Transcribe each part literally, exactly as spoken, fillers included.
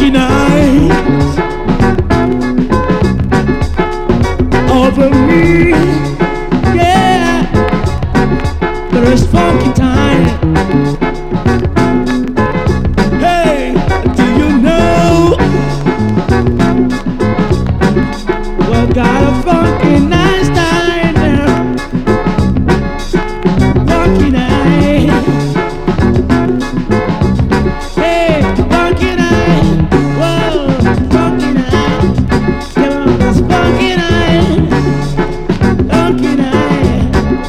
funky nights over me. Yeah, there's funky time. Hey, do you know we got a funky nice time there? Funky night. Hey, funky night. Whoa, funky night. Come on, it's funky night. Funky night.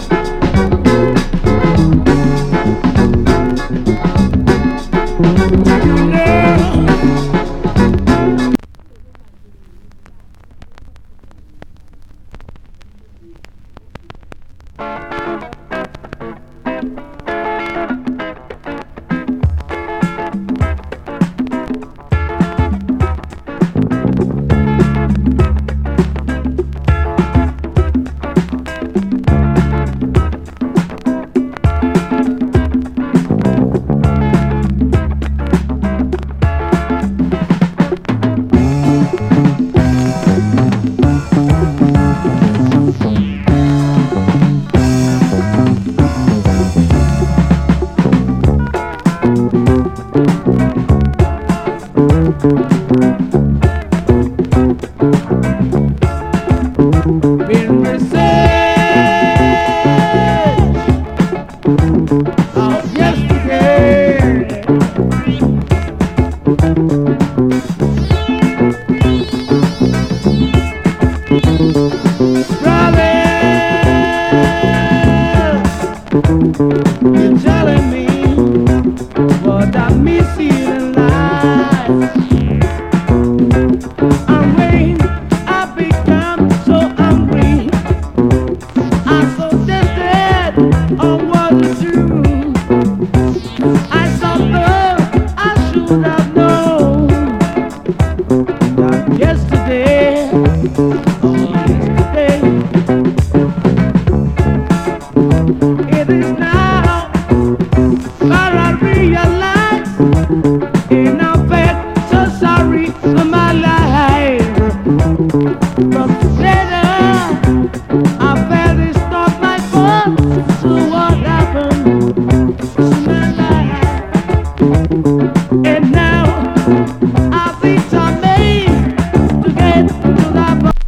Do you know? Been research of yesterday. Brother, you're telling me what I miss in life. I'm waiting, I become so hungry. I'm so tempted on what to do. I suffer, I should have known that yesterday, oh yesterday, it is now that I realize, and I felt so sorry for my life. But later, I felt it's not my fault. So what happened to my life? And now I think I'm made to get to that point.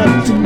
love to